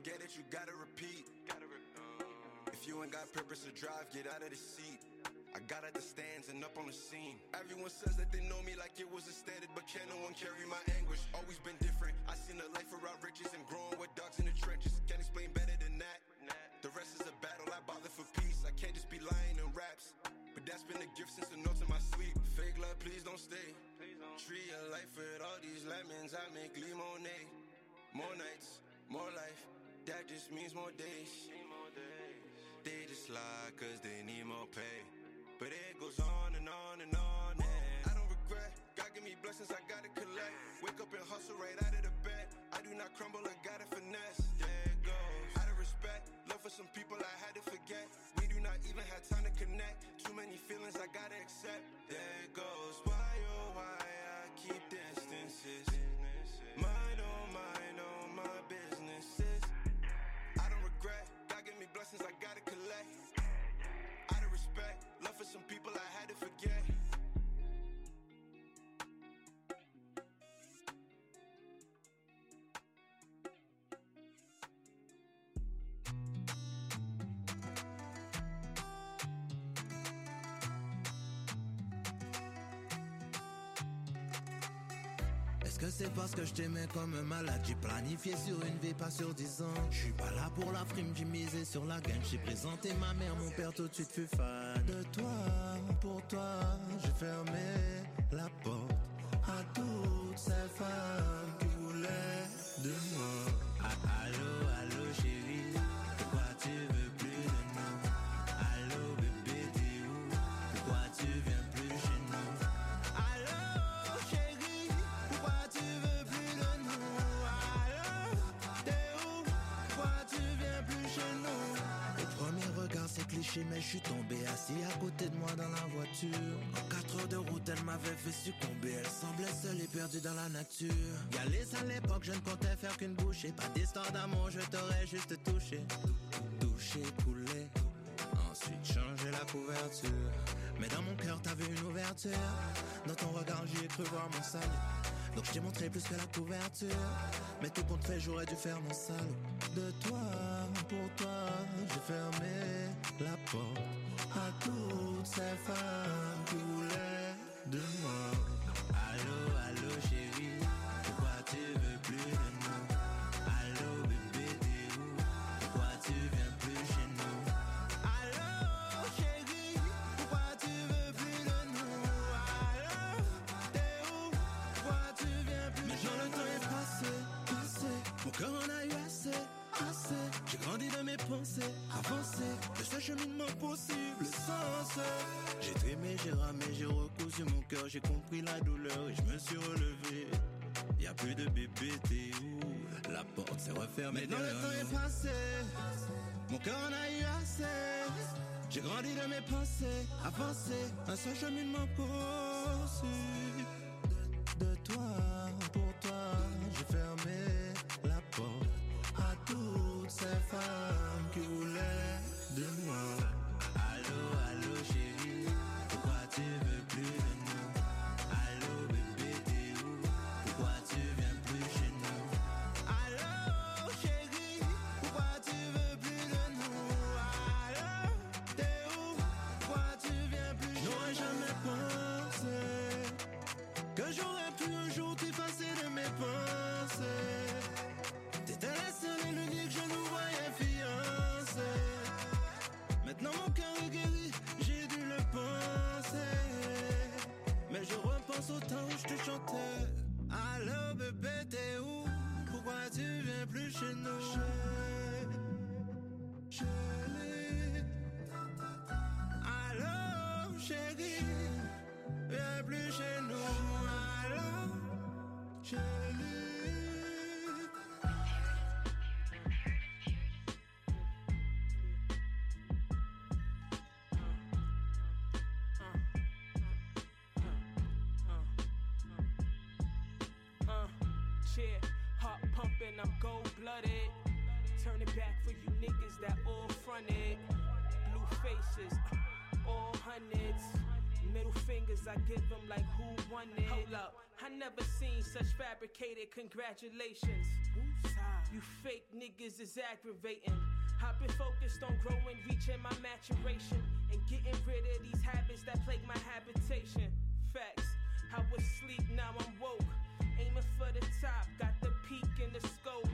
forget it, you gotta repeat. If you ain't got purpose to drive, get out of the seat. I got at the stands and up on the scene. Everyone says that they know me like it was a standard, but can no one carry my anguish? Always been different. I seen a life without riches and growing with dogs in the trenches. Can't explain better than that. The rest is a battle, I bother for peace. I can't just be lying in raps. But that's been a gift since the notes in my sleep. Fake love, please don't stay. Tree of life with all these lemons, I make lemonade. More nights, more life, that just means more days. They just lie cause they need more pay. But it goes on and on and on, and I don't regret. God give me blessings, I gotta collect. Wake up and hustle right out of the bed. I do not crumble, I gotta finesse. There it goes. Out of respect, love for some people I had to forget. We do not even have time to connect. Too many feelings I gotta accept. There it goes. Why, oh why I keep distances? Mine, oh my businesses. I don't regret. God give me blessings, I gotta collect. Out of respect, love for some people I had to forget. Est-ce que c'est parce que je t'aimais comme un malade? J'ai planifié sur une vie, pas sur 10 ans. Je suis pas là pour la frime, j'ai misé sur la gagne. J'ai présenté ma mère, mon père tout de suite fut fan de toi. Pour toi, j'ai fermé la porte à toutes ces femmes qui voulaient de moi. Ah, allô, allô chérie, pourquoi tu veux plus de nous? Allô bébé, t'es où? Pourquoi tu viens plus chez nous? Allô chérie, pourquoi tu veux plus de nous? Allô, t'es où? Pourquoi tu viens plus chez nous? Au premier regard c'est cliché, mais je suis tombé assis à côté de moi dans la voiture. En 4 heures de route elle m'avait fait succomber. Elle semblait seule et perdue dans la nature. Galice à l'époque je ne comptais faire qu'une bouchée. Pas d'histoire d'amour, je t'aurais juste touché. Touché, coulé, ensuite changer la couverture. Mais dans mon cœur t'avais une ouverture. Dans ton regard j'y ai cru voir mon salut. Donc je t'ai montré plus que la couverture. Mais tout compte fait j'aurais dû faire mon salaud. De toi, pour toi, j'ai fermé la porte à toutes ces femmes qui voulaient de moi. Allô, allô chérie, pourquoi tu veux plus de nous? Allô bébé, t'es où? Pourquoi tu viens plus chez nous? Allô chérie, pourquoi tu veux plus de nous? Allô, t'es où? Pourquoi tu viens plus? Mais genre le temps est passé, mon cœur en a eu assez. J'ai grandi de mes pensées, avancé de ce cheminement possible sans. J'ai aimé, j'ai ramé, j'ai recousu mon cœur, j'ai compris la douleur et je me suis relevé. Y'a plus de bébé, t'es où? La porte s'est refermée. Mais non, le temps est passé, mon cœur en a eu assez. J'ai grandi de mes pensées, avancé, un seul cheminement possible. De toi, pour toi, j'ai fermé la porte à toutes ces femmes qui voulaient de moi. Allô, allô chérie, pourquoi tu veux plus de nous? Allô bébé, t'es où? Pourquoi tu viens plus chez nous? Allô chérie, pourquoi tu veux plus de nous? Allô, t'es où? Pourquoi tu viens plus chez nous? J'aurais jamais pensé que j'aurais pu un jour t'effacer de mes pensées. T'étais la seule et l'unique, je nous voyais fiancés. Maintenant mon cœur est guéri, j'ai dû le penser. Mais je repense au temps où je te chantais. Allô bébé, t'es où? Pourquoi tu viens plus chez nous? Chérie, allô chérie, viens plus chez nous. Allô chérie. I'm gold-blooded. Turn it back for you niggas that all fronted. Blue faces, all hundreds. Middle fingers, I give them like who won it. Hold up, I never seen such fabricated congratulations. Woosah. You fake niggas is aggravating. I've been focused on growing, reaching my maturation, and getting rid of these habits that plague my habitation. Facts, I was asleep, now I'm woke. Aiming for the top, got the peak in the scope.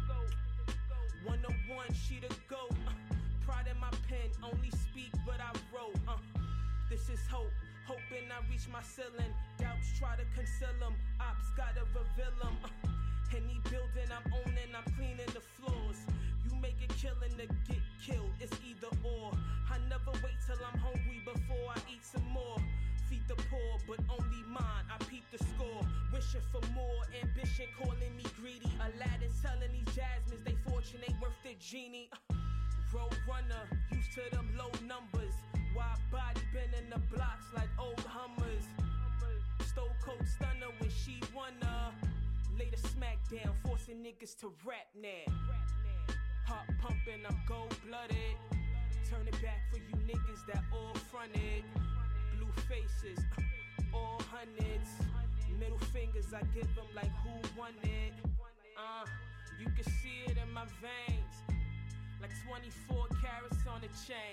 101, she the GOAT. Pride in my pen, only speak but I wrote. This is hope, hoping I reach my ceiling. Doubts try to conceal them, ops gotta reveal them. Any building I'm owning, I'm cleaning the floors. You make a killing to get killed, it's either or. I never wait till I'm hungry before I eat some more. Feed the poor, but only mine, I peep the score. Wishing for more, ambition calling me greedy. Aladdin telling these jasmines they fortune ain't worth the genie. Road runner, used to them low numbers. Wide body been in the blocks like old Hummers. Stone Cold Stunner when she wanna. Lay the smack down, forcing niggas to rap now. Heart pumping, I'm gold-blooded. Turn it back for you niggas that all fronted. Blue faces, all hundreds. Middle fingers, I give them like who won it. You can see it in my veins. Like 24 carats on a chain.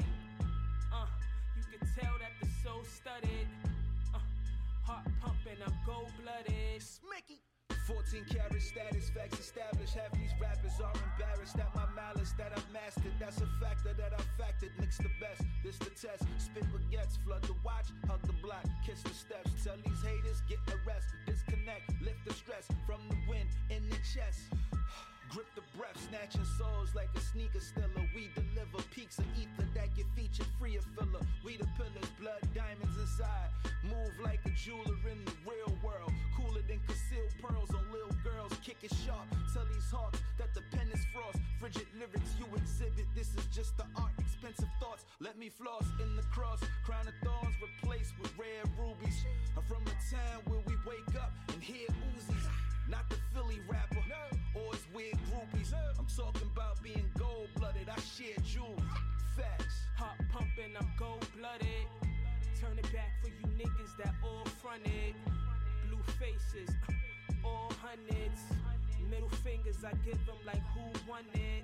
You can tell that the soul studded. Heart pumping, I'm gold-blooded. Smicky. 14 karat status, facts established. Half these rappers are embarrassed at my malice that I've mastered. That's a factor that I've factored. Mix the best, this the test. Spit baguettes, flood the watch, hug the block, kiss the steps. Tell these haters, get a rest. Disconnect, lift the stress from the wind in the chest. Grip the breath, snatching souls like a sneaker stiller. We deliver peaks of ether that get featured free of filler. We the pillars, blood diamonds inside. Move like a jeweler in the real world. Cooler than concealed pearls on little girls. Kick it sharp, tell these hawks that the pen is frost. Frigid lyrics you exhibit, this is just the art. Expensive thoughts, let me floss in the cross. Crown of thorns replaced with rare rubies. I'm from a town where we wake up and hear Uzis. Not the Philly rapper, or his weird groupies. I'm talking about being gold-blooded, I share jewels. Facts. Heart pumping, I'm gold-blooded. Turn it back for you niggas that all fronted. Blue faces, all hundreds. Middle fingers, I give them like who won it.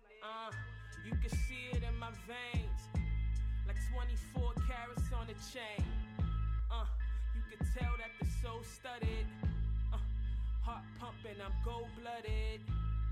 You can see it in my veins. Like 24 carats on a chain. You can tell that the soul studded. Heart pumping, I'm gold-blooded.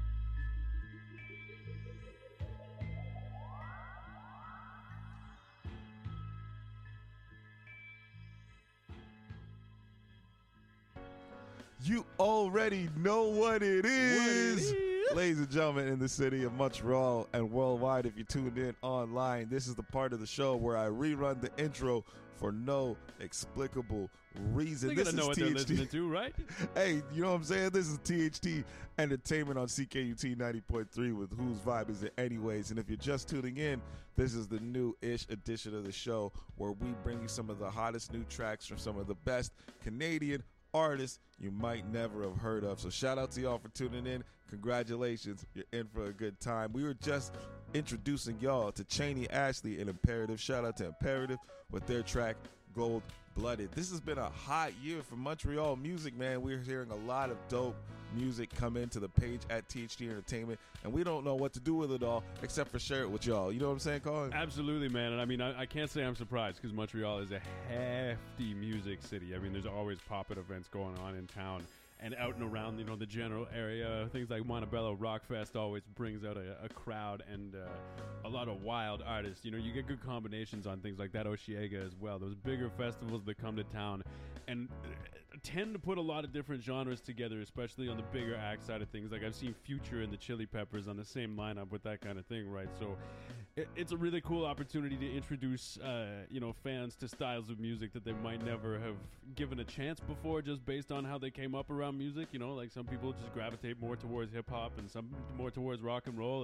You already know what it is. Ladies and gentlemen, in the city of Montreal and worldwide, if you tuned in online, this is the part of the show where I rerun the intro for no explicable reason. They this gotta know what they're listening to, right? Hey, you know what I'm saying? This is THT Entertainment on CKUT 90.3 with Whose Vibe Is It Anyways? And if you're just tuning in, this is the new-ish edition of the show where we bring you some of the hottest new tracks from some of the best Canadian artists you might never have heard of. So shout out to y'all for tuning in. Congratulations, you're in for a good time. We were just introducing y'all to Cheney Ashley and Imperative. Shout out to Imperative with their track Gold Blooded. This has been a hot year for Montreal music, man. We're hearing a lot of dope music come into the page at THT Entertainment, and we don't know what to do with it all except for share it with y'all. You know what I'm saying, Colin? Absolutely, man. And I mean, I can't say I'm surprised because Montreal is a hefty music city. I mean, there's always pop-up events going on in town and out and around, you know, the general area. Things like Montebello Rock Fest always brings out a crowd and a lot of wild artists. You know, you get good combinations on things like that Osheaga as well. Those bigger festivals that come to town and tend to put a lot of different genres together, especially on the bigger act side of things. Like I've seen Future and the Chili Peppers on the same lineup with that kind of thing, right? So it's a really cool opportunity to introduce, you know, fans to styles of music that they might never have given a chance before, just based on how they came up around music. You know, like some people just gravitate more towards hip hop and some more towards rock and roll,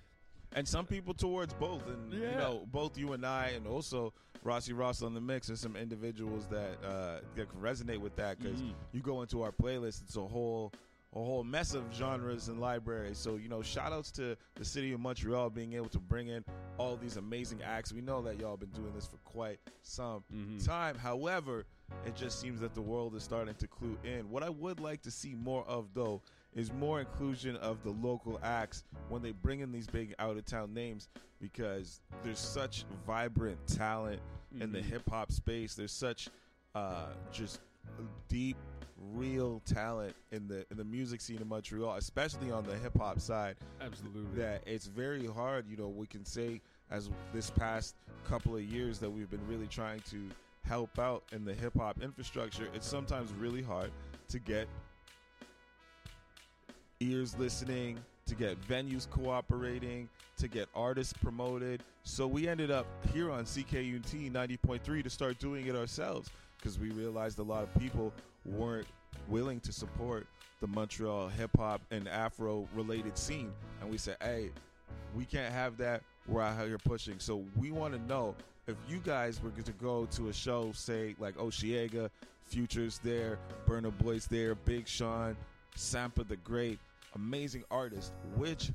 and some people towards both. And you know, both you and I, and also Rossi Ross on the mix, and some individuals that can resonate with that, because you go into our playlist, it's a whole mess of genres and libraries. So, you know, shout outs to the city of Montreal being able to bring in all these amazing acts. We know that y'all been doing this for quite some time. However, it just seems that the world is starting to clue in. What I would like to see more of, though, is more inclusion of the local acts when they bring in these big out-of-town names, because there's such vibrant talent in the hip-hop space. There's such just deep, real talent in the music scene in Montreal, especially on the hip-hop side. Absolutely. That it's very hard. You know, we can say as this past couple of years that we've been really trying to help out in the hip-hop infrastructure. It's sometimes really hard to get ears listening, to get venues cooperating, to get artists promoted. So we ended up here on CKUT 90.3 to start doing it ourselves, because we realized a lot of people weren't willing to support the Montreal hip-hop and Afro-related scene. And we said, hey, we can't have that. We're out here pushing. So we want to know, if you guys were to go to a show, say like Osheaga, Future's there, Burna Boy's there, Big Sean, Sampa the Great, amazing artists, which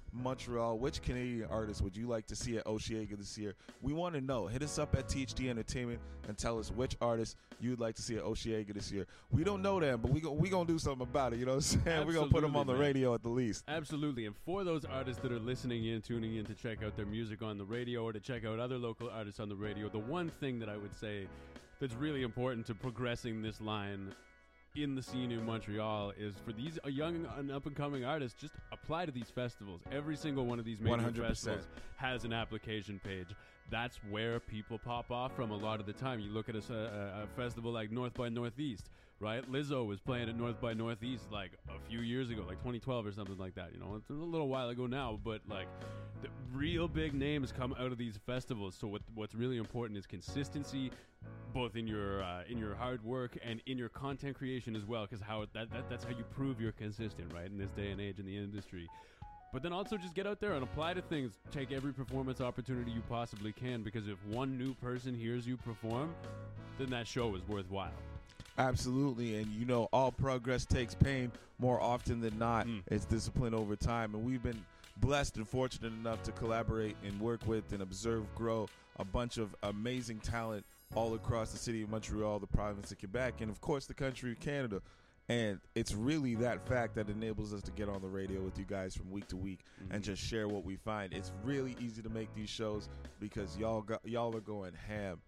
Canadian artist would you like to see at Osheaga this year? We want to know. Hit us up at THD Entertainment and tell us which artists you'd like to see at Osheaga this year. We don't know them, but we going to do something about it, you know what I'm saying? We're going to put them on the radio at the least. Absolutely. And for those artists that are listening in, tuning in to check out their music on the radio or to check out other local artists on the radio, the one thing that I would say that's really important to progressing this line in the scene in Montreal is for these young and up-and-coming artists, just apply to these festivals. Every single one of these major 100%. festivals has an application page. That's where people pop off from a lot of the time. You look at a festival like North by Northeast, right? Lizzo was playing at North by Northeast like a few years ago, like 2012 or something like that. You know, it's a little while ago now, but like the real big names come out of these festivals. So what's really important is consistency, both in your hard work and in your content creation as well, because that's how you prove you're consistent, right, in this day and age in the industry. But then also just get out there and apply to things. Take every performance opportunity you possibly can, because if one new person hears you perform, then that show is worthwhile. Absolutely. And, you know, all progress takes pain. More often than not, it's discipline over time. And we've been blessed and fortunate enough to collaborate and work with and observe grow a bunch of amazing talent all across the city of Montreal, the province of Quebec, and, of course, the country of Canada. And it's really that fact that enables us to get on the radio with you guys from week to week and just share what we find. It's really easy to make these shows because y'all are going ham.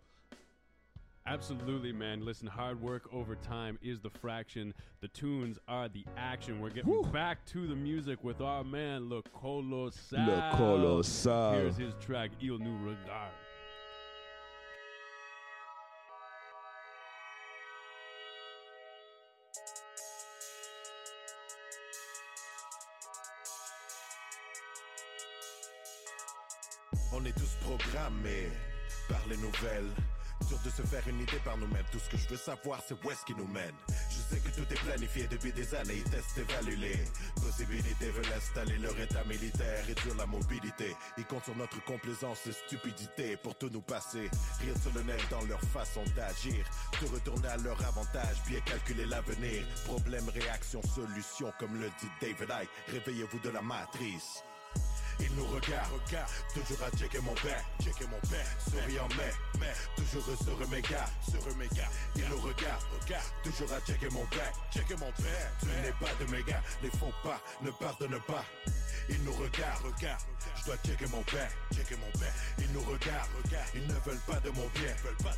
Absolutely, man. Listen, hard work over time is the fraction. The tunes are the action. We're getting back to the music with our man, Le Colossal. Le Colossal. Here's his track, Il nous regarde. On est tous programmés par les nouvelles. Dur de se faire une idée par nous-mêmes. Tout ce que je veux savoir, c'est où est-ce qu'ils nous mènent. Je sais que tout est planifié depuis des années. Ils testent, évaluent les possibilités. Veulent installer leur état militaire, réduire la mobilité. Ils comptent sur notre complaisance et stupidité pour tout nous passer. Rire sur le nez dans leur façon d'agir. Tout retourner à leur avantage, bien calculer l'avenir. Problème, réaction, solution, comme le dit David Icke. Réveillez-vous de la matrice. Il nous regarde, toujours à checker mon back, souriant mais toujours sur mes gars, Il nous regarde, toujours à checker mon back, tu n'es pas de mes gars, les faux pas ne pardonnent pas. Il nous regarde, je dois checker mon back, Il nous regarde, ils ne veulent pas de mon bien,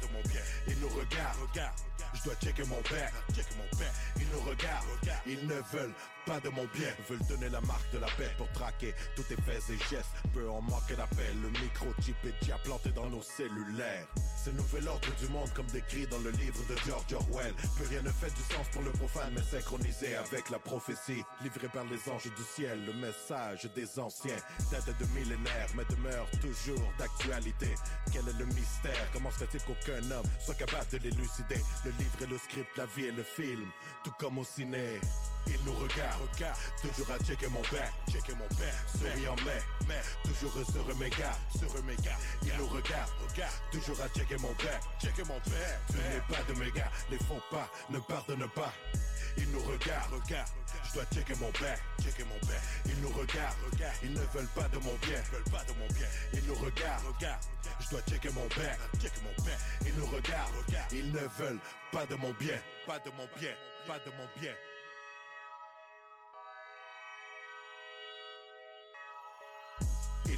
Il nous regarde, je dois checker mon back, Ils nous regardent, ils ne veulent pas de mon bien, veulent donner la marque de la paix pour traquer tous tes faits et gestes. Peu en manquer d'appel, le microchip est déjà planté dans nos cellulaires. C'est le nouvel ordre du monde comme décrit dans le livre de George Orwell. Plus rien ne fait du sens pour le profane, mais synchronisé avec la prophétie. Livré par les anges du ciel, le message des anciens date de millénaires, mais demeure toujours d'actualité. Quel est le mystère? Comment se fait-il qu'aucun homme soit capable de l'élucider? Le livre et le script, la vie et le film, tout comme au ciné. Il nous regarde, toujours à checker mon back, souriant mais toujours sur mes gars, Il nous regarde, toujours à checker mon back, tu n'es pas de mes gars, les faux pas ne pardonnent pas. Il nous regarde, je dois checker mon back, Il nous regarde, ils ne veulent pas de mon bien, Il nous regarde, je dois checker mon back, Ils nous regarde, ils ne veulent pas de mon bien, pas de mon bien.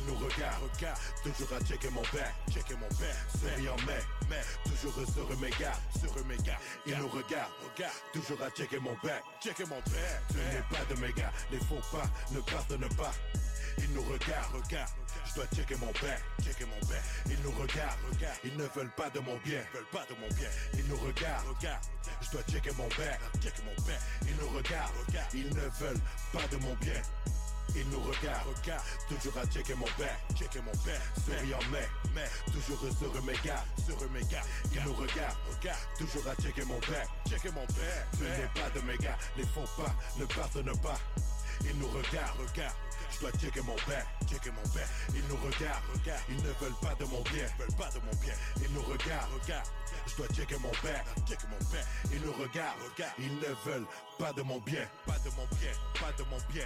nous regarde, toujours à checker mon back, souris en mai, toujours se remégarde, il nous regarde, toujours à checker mon back, tu n'es pas de mes gars, les faux pas ne pardonnent pas, ils nous regardent, je dois checker mon back, ils nous regardent, ils ne veulent pas de mon bien, ils nous regardent, je dois checker mon back, ils nous regardent, ils ne veulent pas de mon bien. Ils nous regardent, toujours à checker mon back, souris en mai, toujours se remégarde, ils nous regardent, toujours à checker mon back, tu n'es pas de mes gars, les faux pas ne pardonnent pas, ils nous regardent, je dois checker mon back, ils nous regardent, ils ne veulent pas de mon bien, ils nous regardent, je dois checker mon back, ils nous regardent, ils ne veulent pas de mon bien, pas de mon bien.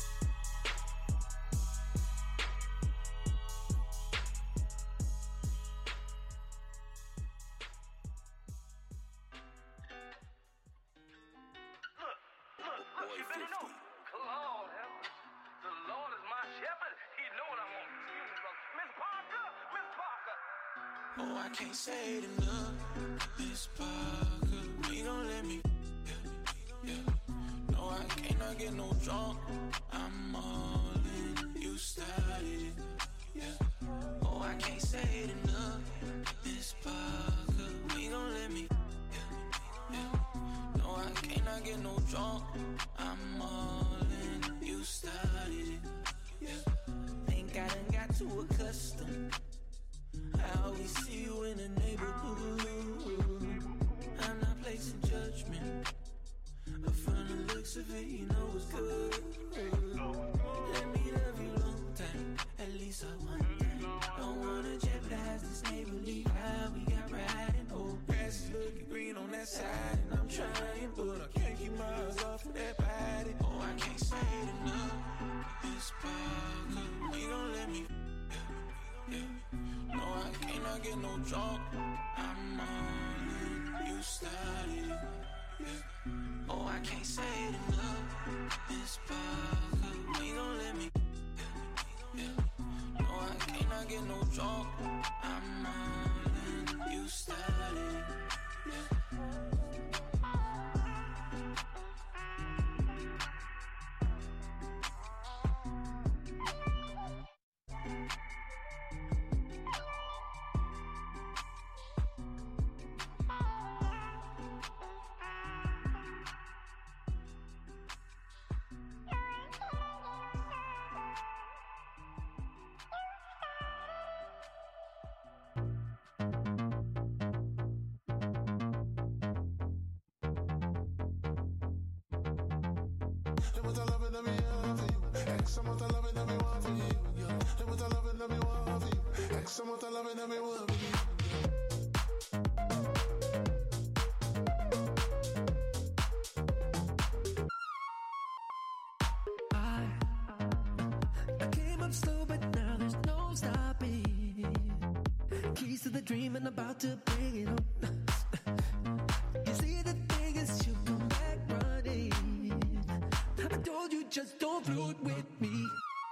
Oh, I can't say it enough, Miss Parker, we gon' let me, yeah. No, I cannot get no drunk, I'm all in, you started, yeah. Oh, I can't say it enough, Miss Parker, we gon' let me, yeah. No, I cannot get no drunk, I'm all in, you started, yeah. Think I done got too accustomed. I always see you in the neighborhood. I'm not placing judgment, but from the looks of it, you know it's good. Let me love you long time, at least I want that. Don't wanna jeopardize this neighborly vibe we got riding. Oh, grass is looking green on that side, and I'm trying, but I can't keep my eyes off of that body. Oh, I can't say it enough. It's Parker, we gon' let me, yeah. No, I cannot get no drunk, I'm on it, you started, yeah. Oh, I can't say it enough, Miss Parker, we gon' let me, yeah. No, I cannot get no drunk, I'm on it, you started, yeah. I came up slow, but now there's no stopping. Keys to the dream and about to bring it on. You see, the thing is, you come back running. I told you, just don't float with me.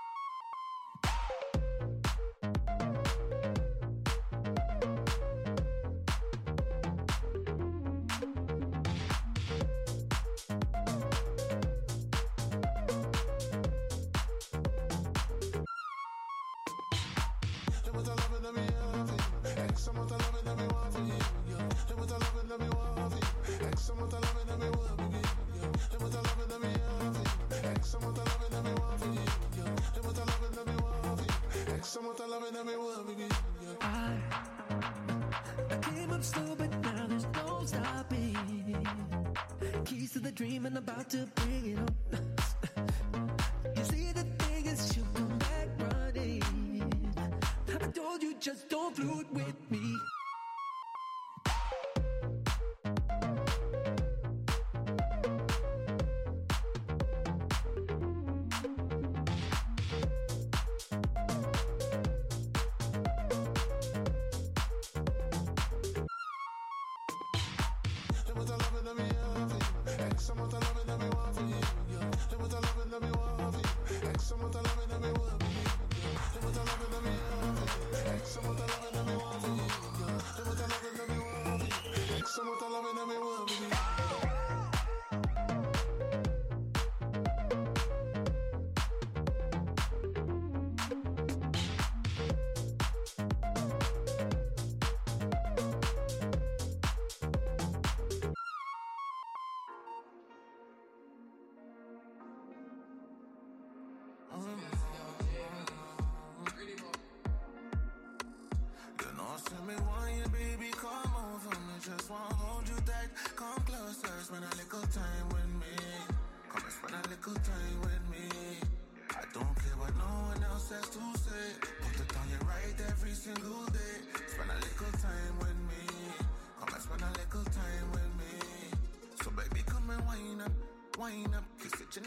I came up slow, but now there's no stopping. Keys to the dream and about to bring it on. You see, the thing is, you come back running. I told you, just don't float with me. Some of the loving that we want.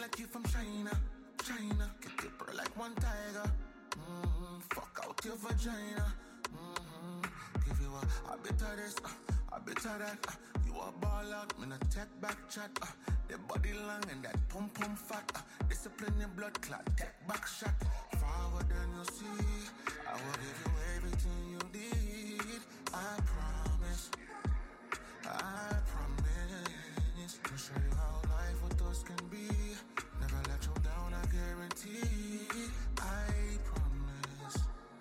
like you from China. Get your pearl like one tiger. Fuck out your vagina. Give you a bit of this, a bit of that. You a ball out, me no take back chat. The body long and that pum pum fat. Discipline your blood clot, take back shot. Forward than you see, I will give you everything you need. I promise. To show you how life with us can be. Never let you down, I guarantee. I promise.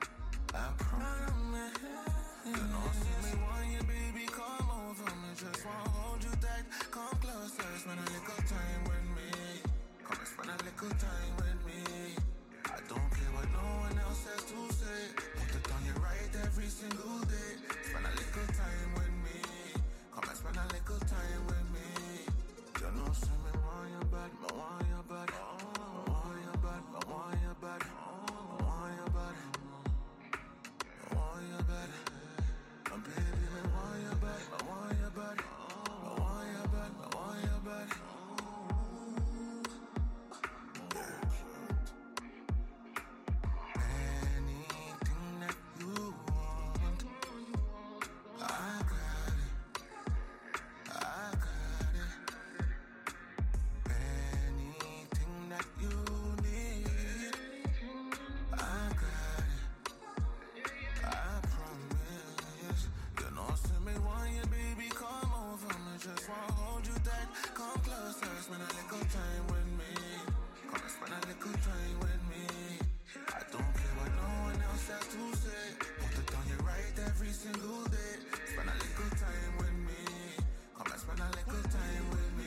You know, see me want you, baby, come over me. Just wanna hold you tight, come closer. Spend a little time with me. Come and spend a little time with me. I don't care what no one else has to say. Put it on you right every single day. Spend a little time with me. Come and spend a little time with me. You know, see me want you bad, I want you bad. I want you bad, I want you bad. I want you bad. I want you bad. And baby, I want you bad, I want you bad. I want you bad, I want you bad. Anything that you want, I got it. I got it. Anything that you need, I got it. I promise. You know, see me want you, baby, come over me. Just wanna hold you tight, come closer. Spend a little time with me. Come and spend a little time with me. I don't care what no one else has to say. Put it on you right every single day. Spend a little time with me. Come and spend a little time with me.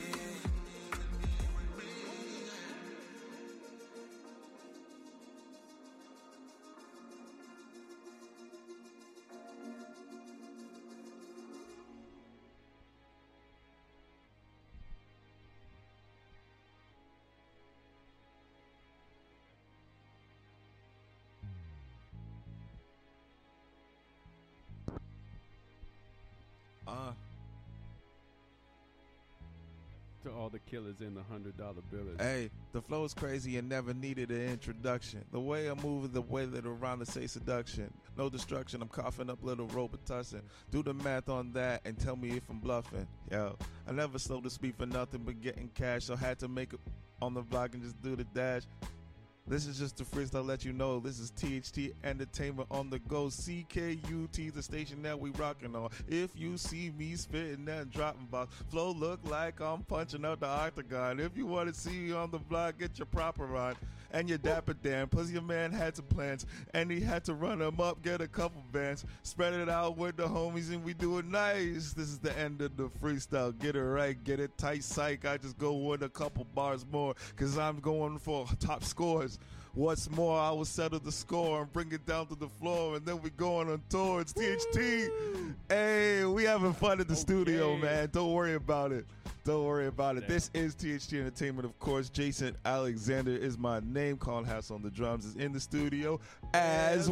To all the killers in the $100 billers. Hey, the flow is crazy and never needed an introduction. The way I'm moving, the way that around to say seduction. No destruction, I'm coughing up little Robitussin. Do the math on that and tell me if I'm bluffing. Yo, I never slow to speak for nothing but getting cash, so had to make it on the block and just do the dash. This is just a freestyle, let you know. This is THT Entertainment on the go. CKUT, the station that we rocking on. If you see me spitting that dropping box, flow look like I'm punching out the octagon. If you want to see me on the block, get your proper on. And your dapper Dan, plus your man had some plans, and he had to run them up, get a couple bands, spread it out with the homies, and we do it nice. This is the end of the freestyle. Get it right, get it tight, psych. I just go with a couple bars more, because I'm going for top scores. What's more, I will settle the score and bring it down to the floor, and then we going on tour. It's THT. Hey, we having fun at the studio, man. Don't worry about it. Don't worry about it. Yeah. This is THT Entertainment, of course. Jason Alexander is my name. Colin Hass on the drums is in the studio as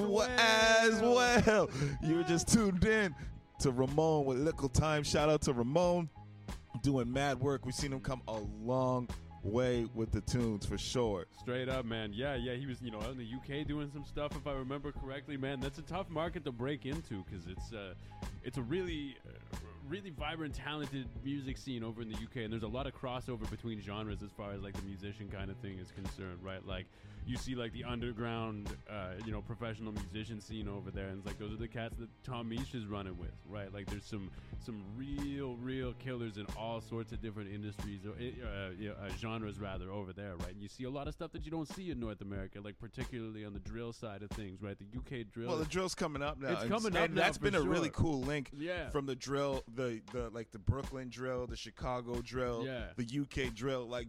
well. You were just tuned in to Ramon with Little Time. Shout out to Ramon, doing mad work. We've seen him come a long way with the tunes for sure. Straight up, man. Yeah, he was, out in the UK doing some stuff, if I remember correctly, man. That's a tough market to break into, because it's a really vibrant, talented music scene over in the UK, and there's a lot of crossover between genres as far as like the musician kind of thing is concerned, right? Like you see like the underground professional musician scene over there, and it's like those are the cats that Tom Misch is running with, right? Like there's some real killers in all sorts of different industries or genres rather over there, right? And you see a lot of stuff that you don't see in North America, like particularly on the drill side of things, right? The UK drill. Well, the drill's coming up now. It's coming up and now, that's been for a sure. really cool link from the drill, the Brooklyn drill, the Chicago drill, the UK drill, like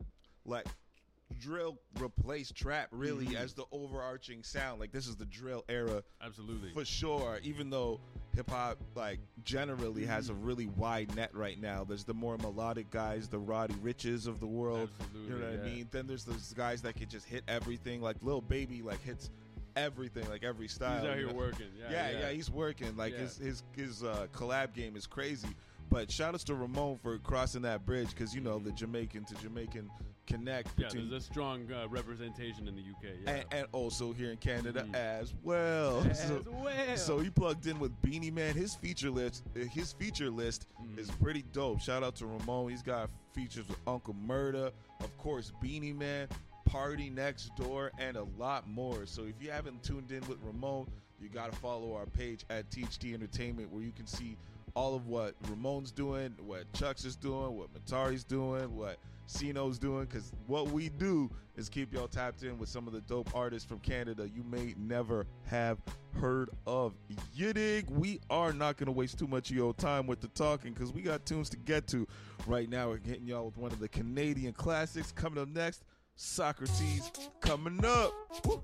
drill replaced trap really as the overarching sound. Like this is the drill era, absolutely, for sure. Even though hip hop like generally has a really wide net right now, there's the more melodic guys, the Roddy Riches of the world. Absolutely, you know what I mean? Then there's those guys that can just hit everything. Like Lil Baby, like hits everything, like every style. He's out here working. Yeah, he's working. Like his collab game is crazy. But shout outs to Ramon for crossing that bridge, because the Jamaican to Jamaican connect Yeah, between there's a strong representation in the UK. Yeah. and also here in Canada as well. So he plugged in with Beanie Man. His feature list is pretty dope. Shout out to Ramon. He's got features with Uncle Murda, of course, Beanie Man, Party Next Door, and a lot more. So if you haven't tuned in with Ramon, you got to follow our page at THT Entertainment, where you can see all of what Ramon's doing, what Chucks is doing, what Matari's doing, what Sino's doing, because what we do is keep y'all tapped in with some of the dope artists from Canada you may never have heard of. You dig? We are not going to waste too much of your time with the talking, because we got tunes to get to. Right now, we're getting y'all with one of the Canadian classics. Coming up next, Socrates coming up. Woo.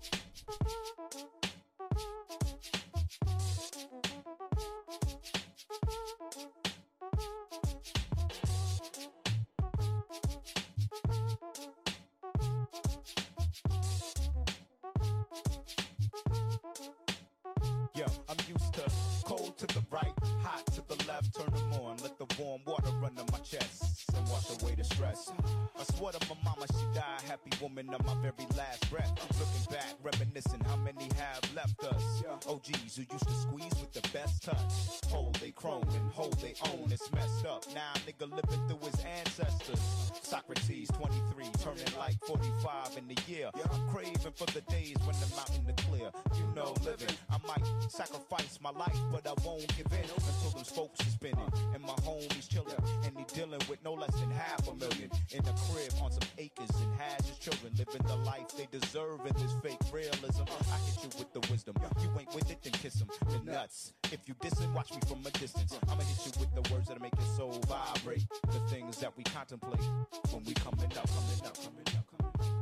Yo, I'm used to cold to the right, hot to the left. Turn them on, let the warm water run down my chest and wash away the stress. I swear to my mama, she died happy woman on my very last breath. Looking back, reminiscing how many have left us. OGs who used to squeeze with the best touch. Hold they chrome and hold they own. It's messed up. Now nigga living through his ancestors. Socrates, 23, turning like 45 in the year. I'm craving for the days when the mountain to clear. You know, living, I might sacrifice my life, but I won't give in until them folks is spinning. And my homies chilling, and he dealing with no less than $500,000 in the crib on some acres, and has his children living the life they deserve in this fake realism. I hit you with the wisdom, you ain't with it, then kiss him. The nuts, if you dissin', watch me from a distance. I'ma hit you with the words that'll make your soul vibrate. The things that we contemplate when we coming up, coming up, coming up, coming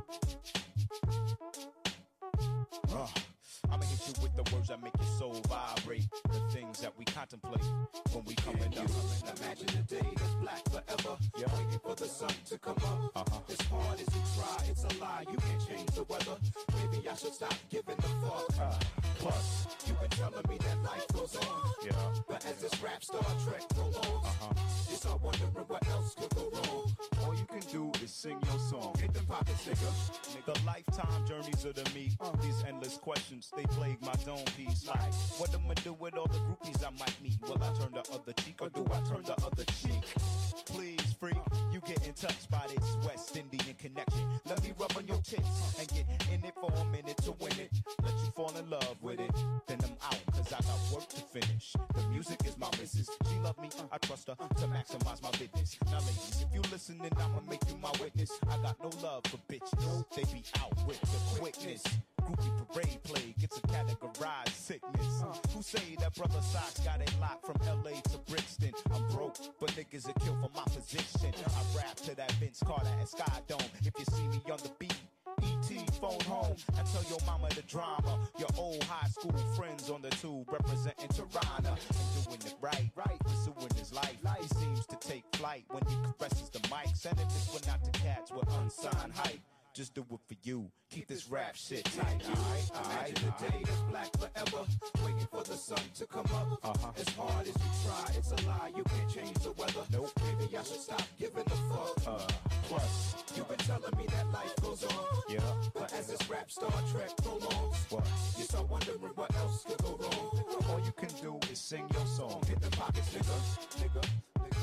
up. I'ma hit you with the words that make your soul vibrate. The things that we contemplate when we coming up. Imagine a day that's black forever. Waiting for the sun to come up. As hard as you try, it's a lie. You can't change the weather. Maybe I should stop giving a fuck. Plus, you've been telling me that life goes on. But as this rap Star Trek prolongs, it's all wondering what else could go wrong. All you can do is sing your song. Hit them pockets, nigga. The lifetime journeys of the me. These endless questions, they plague my dome piece. Like, what am I do with all the groupies I might meet? Will I turn the other cheek or do I turn the other cheek? Please, freak, you get in touch by this West Indian connection. Let me rub on your tits and get in it for a minute to win it. Let you fall in love with it. Then I'm out, cause I got work to finish. The music is my missus. She love me, I trust her to maximize my business. Now ladies, if you listening, I'ma make you my witness. I got no love for bitches. They be out with the quickness. Groupie parade plague, it's a categorized sickness. Who say that Brother Socks got it locked from LA to Brixton? I'm broke, but niggas are kill for my position. I rap to that Vince Carter at Sky Dome. If you see me on the beat, ET, phone home and tell your mama the drama. Your old high school friends on the tube representing Tirana. And doing it right, pursuing his life. He seems to take flight when he caresses the mic. Sending this one out to cats with unsigned hype. Just do it for you. Keep this rap shit tight. Imagine a day that's black forever. Waiting for the sun to come up. As hard as you try, it's a lie. You can't change the weather. Nope. Maybe I should stop giving a fuck. Plus, you've been telling me that life goes on. But as this rap Star Trek prolongs, you start wondering what else could go wrong. All you can do is sing your song. Hit the pockets, nigga, nigga, nigga.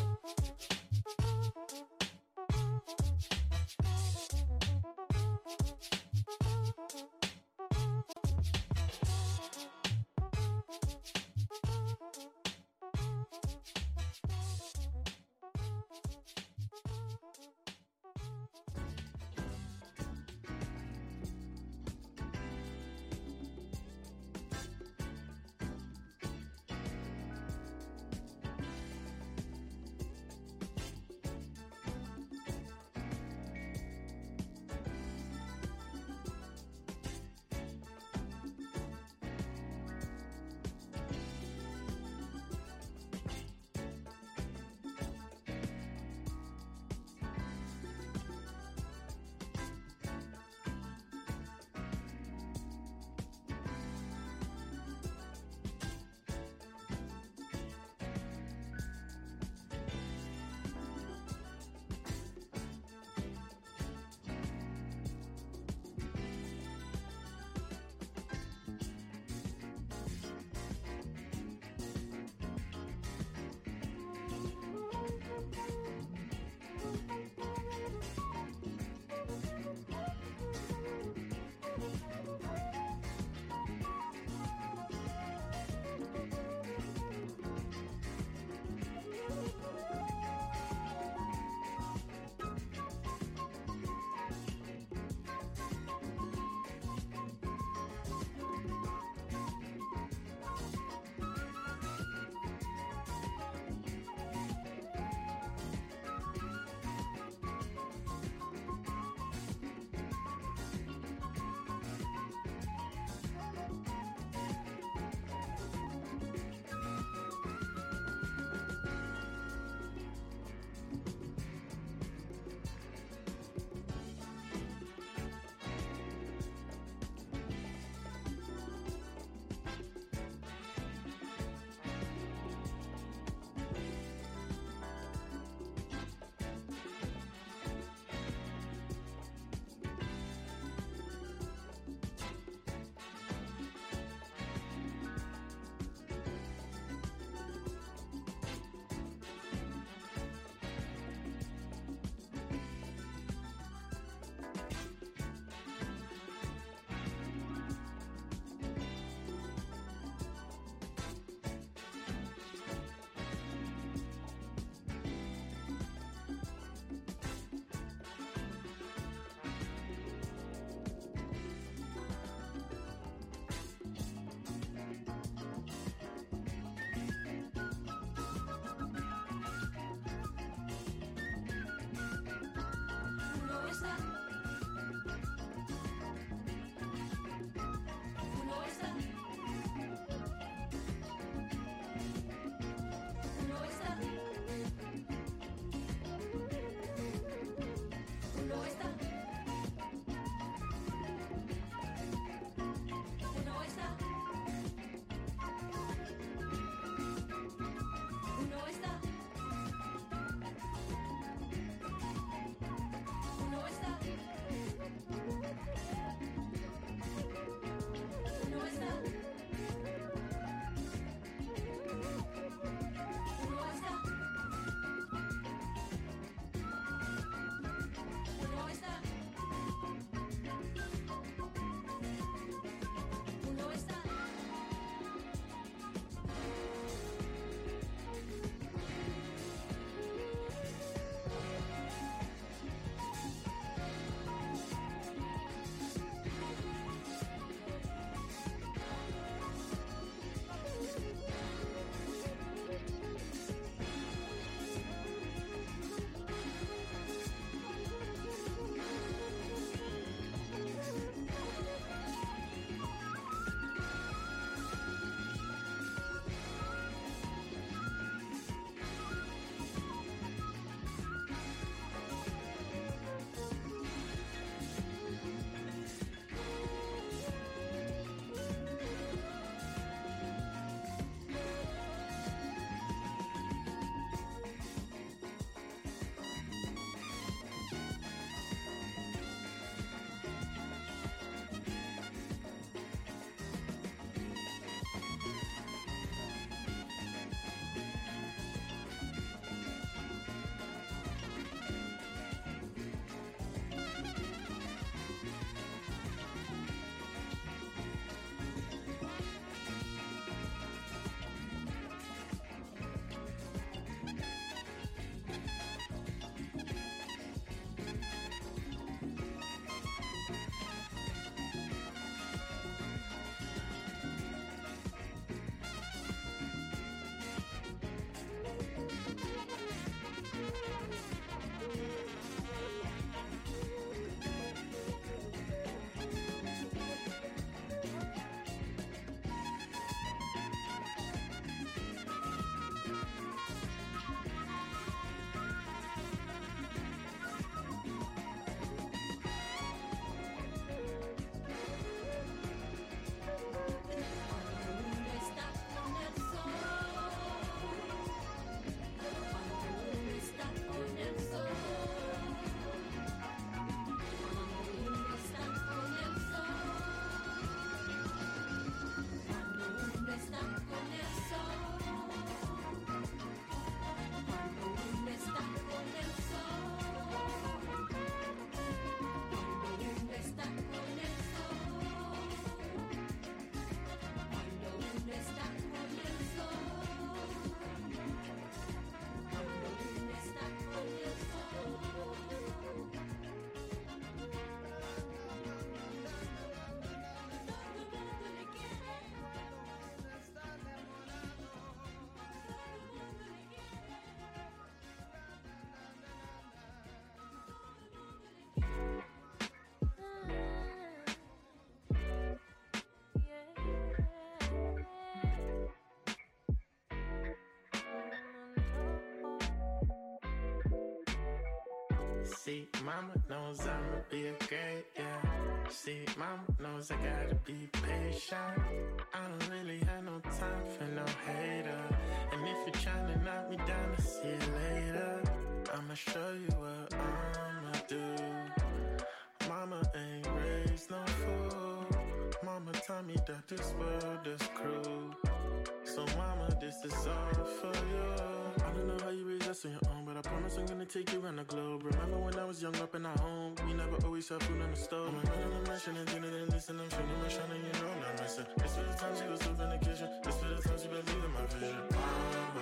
See, mama knows I'ma be a great, yeah. See, mama knows I gotta be patient. I don't really have no time for no hater. And if you're trying to knock me down, I'll see you later. I'ma show you what I'ma do. Mama ain't raised no fool. Mama taught me that this world is cruel. So mama, this is all for you. I don't know how you raise us on your own, but I promise I'm gonna take you around the globe. Remember when I was young up in our home, we never always had food on the stove. I'm running a mission and dinner and listen, I'm feeling my shine and you know I'm missing. This for the time she was up in the kitchen, this for the time she believed in my vision. Mama,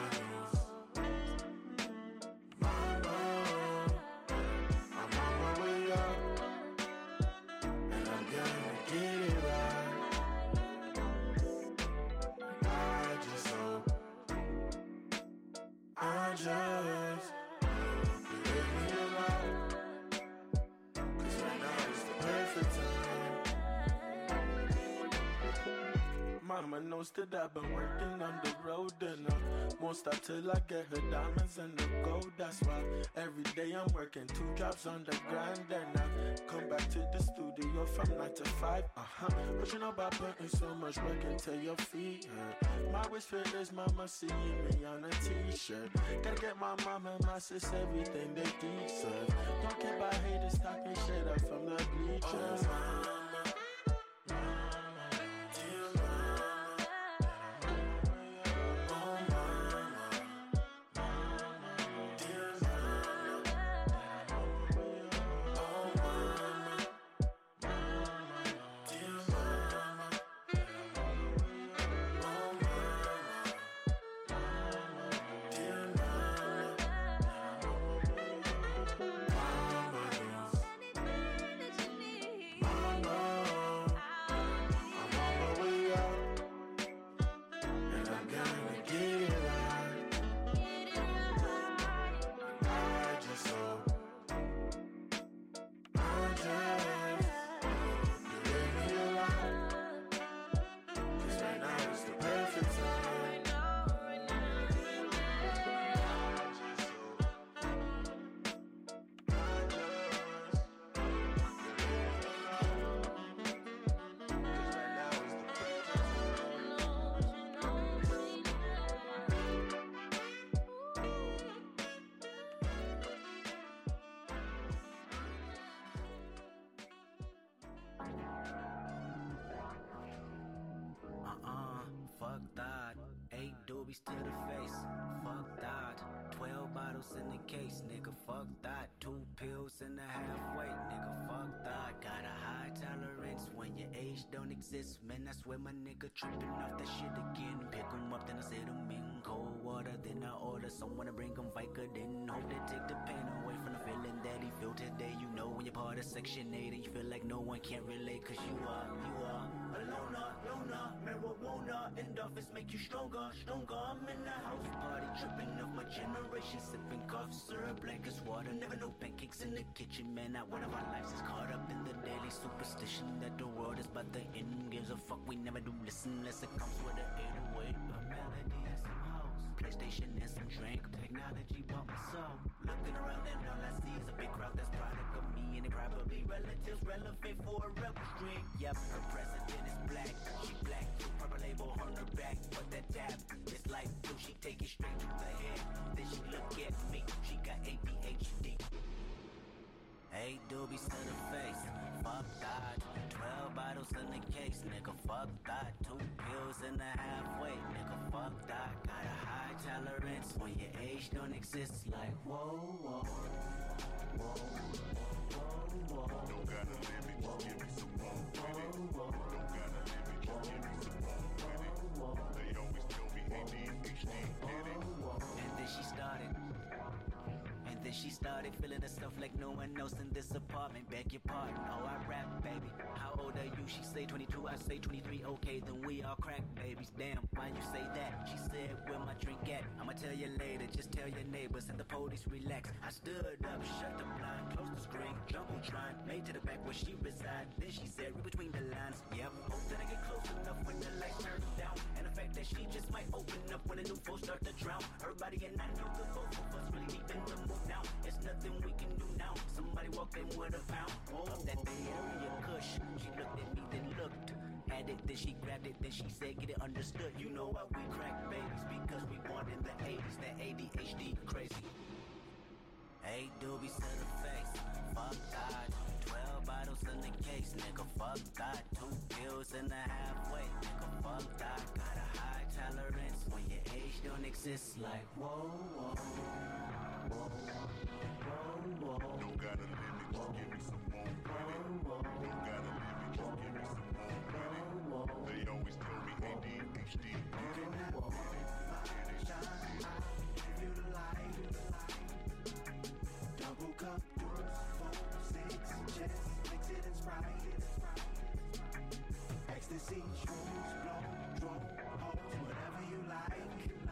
I'm on my way up, and I'm gonna get it right. I just hope you let me alone, 'cause right now is the perfect time. Mama knows that I've been working on the road and I won't stop till I get her diamonds and the gold. That's why every day I'm working 2 jobs on the grind and I come back to the studio from 9 to 5. But you know about putting so much work into your feet hurt. My wish for is mama seeing me on a t-shirt. Gotta get my mama and my sis everything they deserve. Don't care about haters talking shit up from the bleachers. Fuck that. 8 doobies to the face. Fuck that. 12 bottles in the case, nigga. Fuck that. 2 pills in the halfway, nigga. Fuck that. Got a high tolerance when your age don't exist. Man, I swear my nigga tripping off that shit again. Pick 'em up, then I set 'em in cold water. Then I order someone to bring 'em Vicodin. Then hope they take the pain away from the feeling that he feel today. You know when you're part of Section 8 and you feel like no one can relate. Cause you are a loner, marijuana, endorphins make you stronger. I'm in the house party, tripping off my generation, sipping cough syrup like it's water. Never no pancakes in the kitchen, man. Not one of our lives is caught up in the daily superstition that the world is about the end. Gives a fuck, we never do listen unless it comes with an 808, a melody and some house, PlayStation and some drink. Technology bought my soul. Looking around and all I see is a big crowd that's product of me, and they probably relatives relevant for a rebel string. Yep, her president is black, she black, purple label on her back. But that dab, it's like blue, she take it straight to the head. Then she look at me, she got ADHD. 8 doobies to the face, fuck that. 12 bottles in the case, nigga, fuck that. 2 pills in the halfway, nigga, fuck that. Got a high tolerance when your age don't exist. Like whoa, whoa, whoa, whoa, whoa. Don't got a limit, just give me some more with it. Don't got a limit, just give me some more with it. They always tell me ADHD did it. And then she started. Then she started feeling the stuff like no one else in this apartment. Beg your pardon, oh I rap, baby. How old are you? She say 22, I say 23. Okay, then we all crack babies. Damn, why you say that? She said, where my drink at? I'ma tell you later, just tell your neighbors and the police relax. I stood up, shut the blind, closed the screen, jumbotron, made to the back where she reside. Then she said, read between the lines. Yep, hope that I get close enough when the lights turn down. And the fact that she just might open up when the new folks start to drown. Her body and I know the both of us really deep in the mood now. It's nothing we can do now. Some Shawty walked in with a fountain of that Bay Area kush. She looked at me, then looked at it, then she grabbed it, then she said, get it understood. You know why we crack babies, because we born in the 80s, that ADHD crazy. 8 doobies to the face, fuck that. 12 bottles in the case, nigga, fuck that. 2 pills in the halfway, nigga, fuck that. Got a high tolerance when your age don't exist. Like, whoa, whoa, whoa, whoa, whoa. Don't got a limit, just give me some more credit. Don't got a limit, just give me some more credit. They always tell me ADHD. Double cup, yours, 4, 6, just mix it and Sprite. Ecstasy, shrooms, blow, drone, hoes, whatever you like.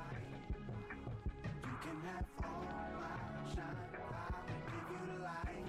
You can have all my shine, I will give you the light.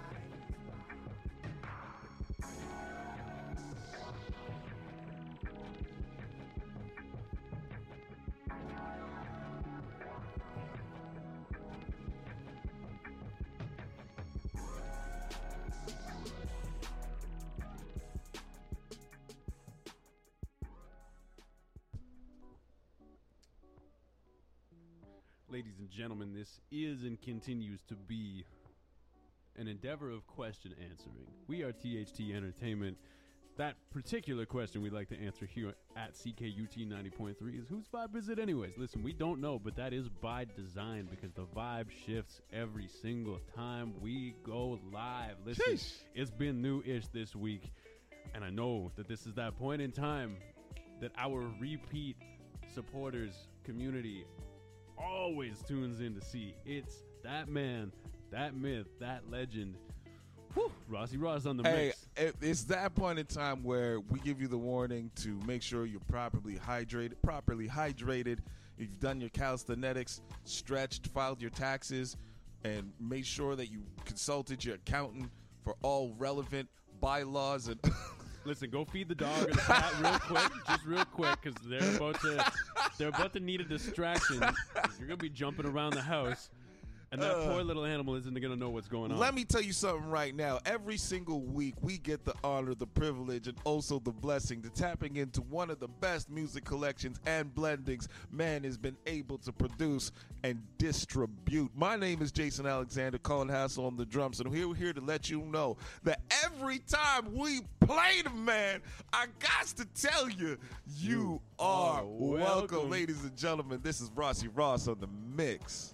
Ladies and gentlemen, this is and continues to be an endeavor of question answering. We are THT Entertainment. That particular question we'd like to answer here at CKUT 90.3 is, whose vibe is it anyways? Listen, we don't know, but that is by design because the vibe shifts every single time we go live. Listen, Sheesh. It's been new-ish this week, and I know that this is that point in time that our repeat supporters community always tunes in to see. It's that man, that myth, that legend. Whew, Rossi Ross on the mix. It's that point in time where we give you the warning to make sure you're properly hydrated. You've done your calisthenics, stretched, filed your taxes, and made sure that you consulted your accountant for all relevant bylaws and Listen, go feed the dog or the cat real quick, because they're about to need a distraction. You're gonna be jumping around the house, and that poor little animal isn't gonna know what's going on. Let me tell you something right now. Every single week, we get the honor, the privilege, and also the blessing to tapping into one of the best music collections and blendings man has been able to produce and distribute. My name is Jason Alexander, Colin Hassel on the drums, and we're here to let you know that every time we play the man, I got to tell you, you are welcome. Ladies and gentlemen. This is Rossi Ross on the mix.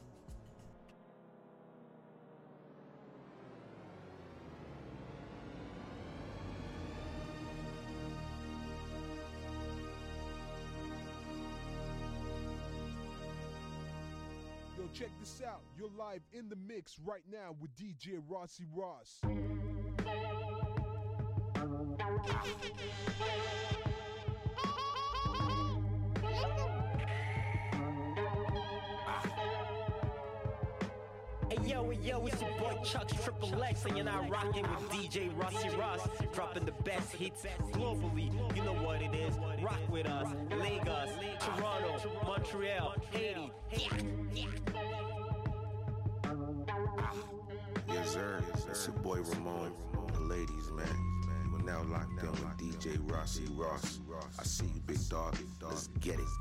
Yo, check this out. You're live in the mix right now with DJ Rossi Ross. Hey yo, it's your boy Chuck Triple X, and you're now rocking with DJ Rossi Ross, dropping the best hits globally. You know what it is. Rock with us. Lagos, Toronto, Montreal, Haiti. Yes, sir. It's your boy Ramon. The ladies, man. You are now locked in with DJ Rossi Ross. I see you, big dog. Let's get it.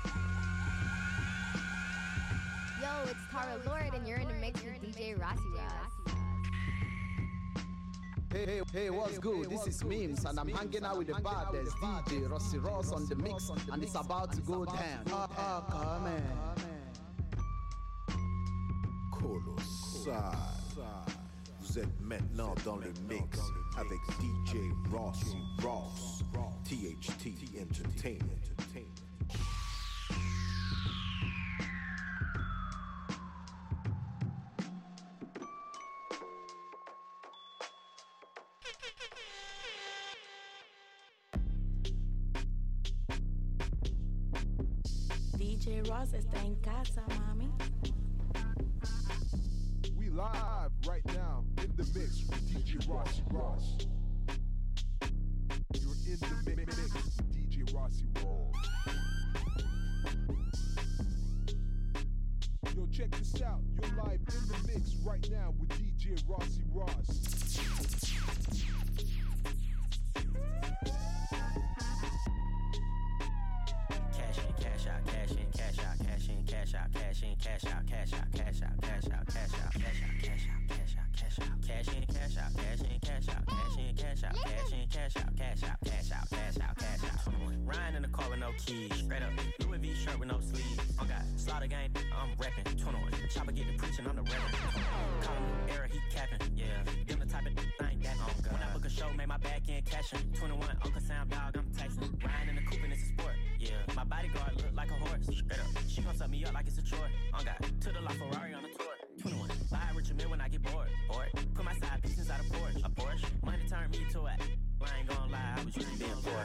Yo, it's Tara Lord, and you're in the mix with DJ Rossi Ross. Hey, what's good? This is Mims, and I'm hanging out with the baddest DJ Rossi Ross on the mix, and it's about to go down. Come Colossal. Vous êtes maintenant dans le mix avec DJ Rossi Ross, THT Entertainment. DJ Ross está en casa, mami. We live right now in the mix with DJ Rossi Ross. You're in the mix with DJ Rossi Ross. Yo, Check this out, you're live in the mix right now with DJ Rossi Ross. Cash in, cash out, cash in, cash out, cash in, cash out, cash in, cash out, cash out, cash out, cash out, cash out, cash out, cash out, cash out, cash out, cash in, cash out, cash in, cash out, cash in, cash out, cash in, cash out, cash out, cash out, cash out, cash out. Riding in the car with no keys, straight up Louis V shirt with no sleeves. Oh God, Slaughter Gang, I'm reppin'. 21, Chopper get the preaching, I'm the reverend. Call him error, he capping, yeah. Them the type of I ain't that on God. When I book a show, make my back end cashin'. 21, Uncle Sound Dog, I'm texting. Riding in the coupe and it's a sport, yeah. My bodyguard look like a horse, straight up. She gon' suck me up like it's a chore. Oh God, to the La Ferrari on the tour. 21, buy a Richard Mille when I get bored. Put my side piece inside a Porsche. Money turned me to a. I ain't gon' lie, I was used to being poor.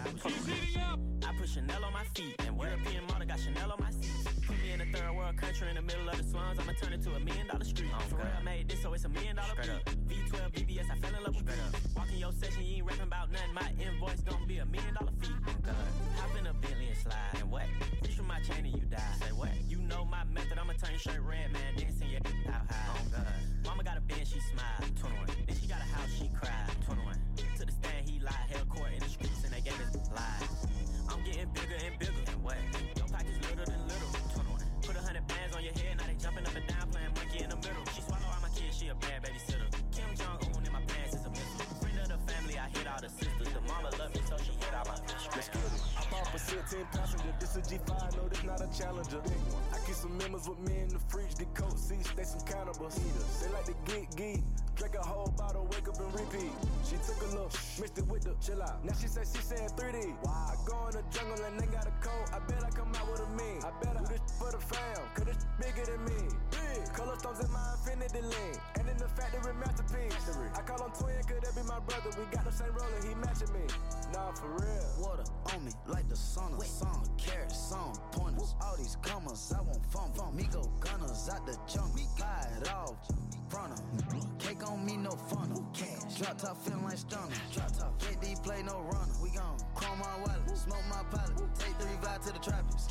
I put Chanel on my feet, and European model got Chanel on my seats. Put me in a third world country in the middle of the slums, I'ma turn it to $1 million street. For real, I made this, so it's $1 million beat. V12 BBS, I fell in love with beat. Walk in your session, you ain't rapping about nothing. My invoice gon' be $1 million fee. Hop in a Bentley and slide, and what? Reach for my chain and you die. Say what? You know my method, I'ma turn your shirt red, man. Then send your out high. Oh God. Mama got a Benz, she smiled. 21. Then she got a house, she cried. 21. To the stand, he lied. Held court in the streets, and they gave us lies. I'm getting bigger and bigger. And what? Your pocket's little than little. 21. Put 100 bands on your head, now they jumping up and down, playing monkey in the middle. She swallow all my kids, she a bad babysitter. Kim Jong-un in my pants is a missile. Friend of the family, I hit all the sisters. The mama love me, so she hit all my bitches. Let's get it. I bought for 10 passenger. This a G5, no, this not a Challenger. I keep some members with me in the fridge. Get coat seats, they some cannibals. They like to get geek. Drink a whole bottle, wake up and repeat. She took a look, mixed it with the chill out. Now she say she saying 3D. Wow. I go in the jungle and they got a coat. I bet I come out with a mean. I bet I do this for the fam, cause this bigger than me. Big. Color stones in my infinity lane. And in the factory masterpiece. I call him twin, could that be my brother? We got the same roller, he matching me. Nah, for real. Water on me like the sun, sun, carrots, sun, pointers. All these commas, I want fun. Me go gunners out the jungle. Buy it off. Front cake on me, no funnel. Cash. Drop top feeling like stunner. Drop top. KD play no runner. We gon' chrome my wallet, smoke my pilot. Take 3 vibe to the tropics.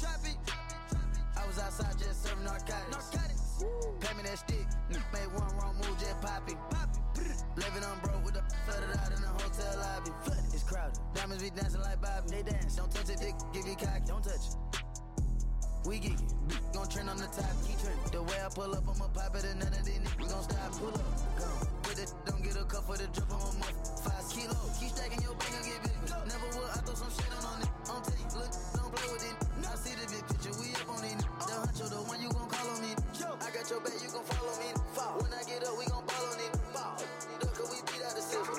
I was outside just serving narcotics. Pay me that stick. Made one wrong move, just poppy. Living on broke with the flooded out in the hotel lobby. It's crowded. Diamonds be dancing like Bobby. They dance. Don't touch it, dick. Give you cocky. Don't touch it. We get it. Gon' trend on the top, keep trending. The way I pull up, I'ma pop it and none of these niggas gon' stop. Pull up, go. Put it, don't get a cup for the drip on my 5 kilos. Keep stacking your bank and get bigger. Never will, I throw some shit on it. On tape, look, don't play with it. I see the big picture, we up on it. The huncho, the one you gon' call on me. I got your back, you gon' follow me. When I get up, we gon' ball on it. Look, cause we beat out the system.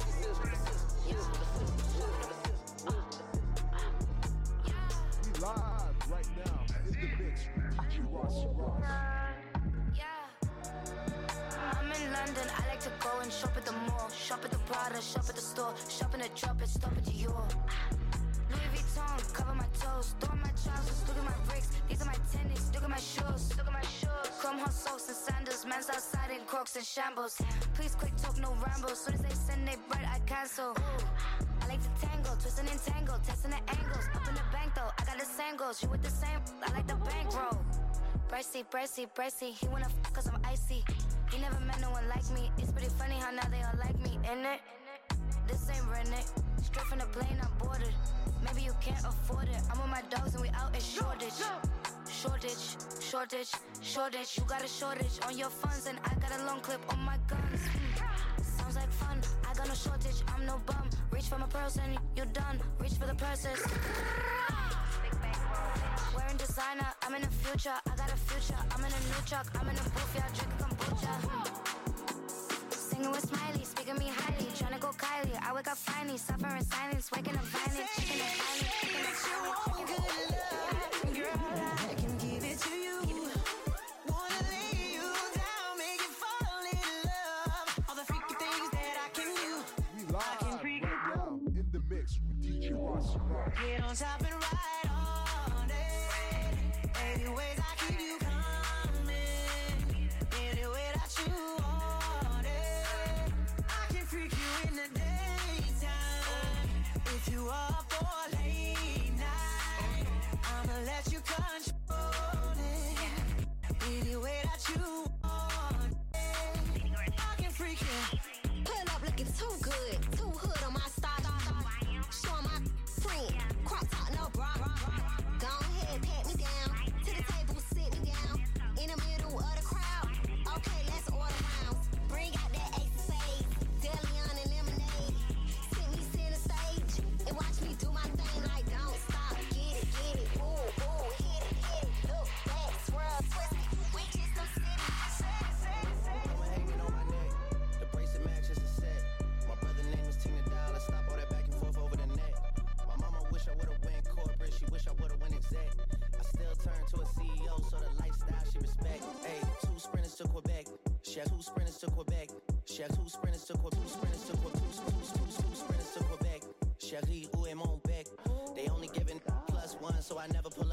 We live right now in the mix with DJ Rossi Ross. I'm in London, I like to go and shop at the mall. Shop at the Prada, shop at the store. Shop in the drop and stop at the York. Louis Vuitton, cover my toes. Throw on my trousers, look at my bricks. These are my tennis, look at my shoes. Look at my shoes. Chrome hot socks and sandals. Man's outside in Crocs and shambles. Please quick talk, no ramble. Soon as they send they bread, I cancel. Ooh. I like to tangle, twist and entangle. Testing the angles, up in the bank though. I got the same goals, you with the same. I like the bankroll. Bracey, he wanna f cause I'm icy. He never met no one like me. It's pretty funny how now they all like me, innit? This ain't rented. Straight from the plane, I'm boarded. Maybe you can't afford it. I'm with my dogs and we out in Shoreditch. You got a shortage on your funds and I got a long clip on my guns. Sounds like fun, I got no shortage, I'm no bum. Reach for my purse and you done. Reach for the purses. Wearing designer, I'm in the future. I got a future, I'm in a new truck. I'm in a booth, y'all drinking kombucha. Singing with Smiley, speaking me highly. Tryna go Kylie, I wake up finally. Suffering silence, waking up violent. Chicken and violent, chicken and violent. Good love, girl, I can give it to you. Wanna lay you down, make you fall in love. All the freaky things that I can do. We live right now in the mix with DJ Rossi Ross. Get on top and ride all day. Any ways I keep you coming. Any way that you want it. I can freak you in the daytime. If you up for late night, I'ma let you control it. Any way that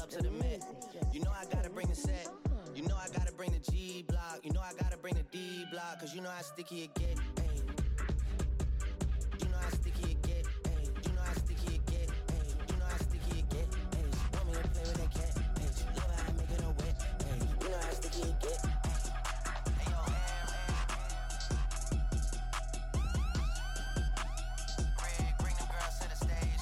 up to the Met. You know I gotta bring the set. You know I gotta bring the G block. You know I gotta bring the D block. Cause you know how sticky it get. Ay. You know how sticky it get. Ay. You know how sticky it get. Ay. You know how sticky it get. Ay. She want me to play with that cat. Ay. She love how I make it all wet. Ay. You know how sticky it get. Hey, yo, bring them girls to the stage.